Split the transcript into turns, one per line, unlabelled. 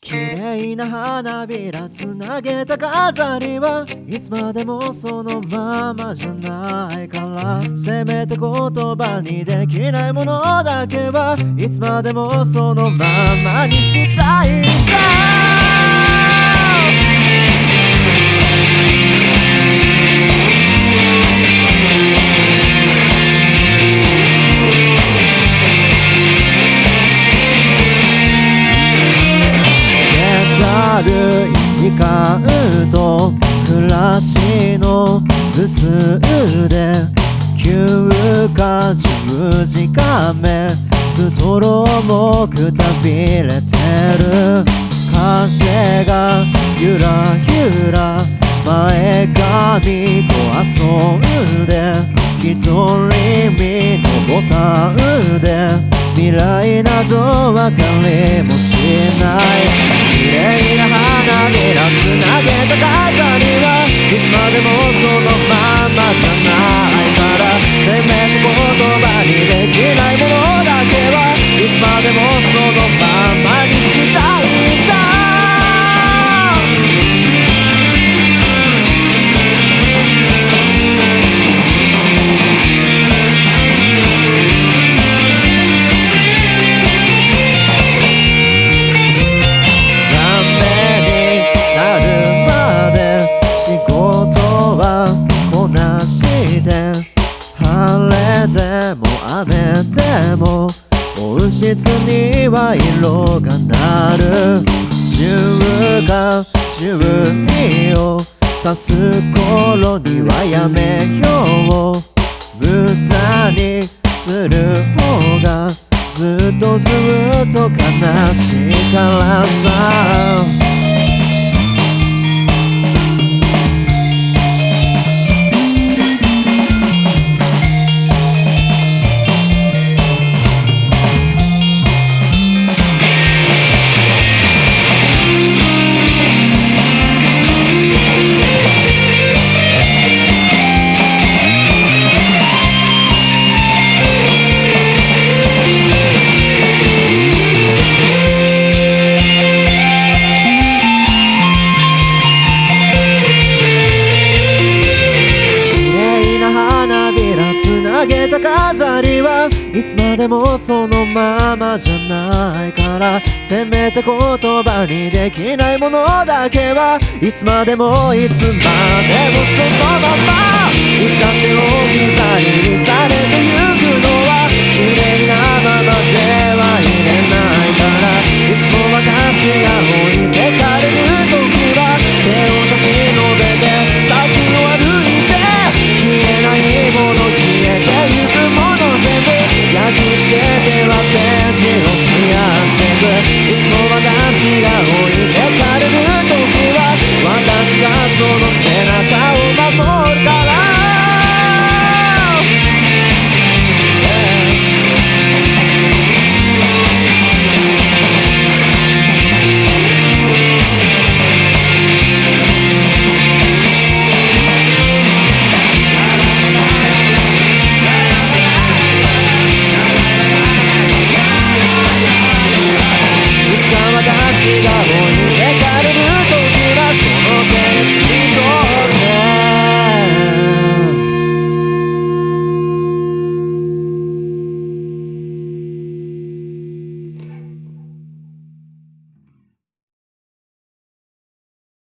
綺麗な花びらつなげた飾りはいつまでもそのままじゃないから、せめて言葉にできないものだけはいつまでもそのままにしたいんだ。軽い時間と暮らしの頭痛で9か10時間目ストローもくたびれてる。風がゆらゆら前髪と遊んで一人身のボタンで未来などわかりもしない。綺麗な花びらつなげた飾りはいつまでもそのままじゃないから、せめて言葉にできないものだけはいつまでもそのままにしたいんだ。晴れても雨でも温室には色が鳴る。10が12を指す頃にはやめよう。無駄にする方がずっと悲しいからさ。つなげた飾りはいつまでもそのままじゃないから、せめて言葉にできないものだけはいつまでもいつまでもそのままいさて置き去りにされてゆくのは綺麗なままではいれないから、いつも私が置いてかれる時は手を差し伸べて先を歩いて消えないもの消えてゆくもの全部焼き付けてはページを増やしてく。いつも私が置いてかれる時は私がその背中を守るから。私が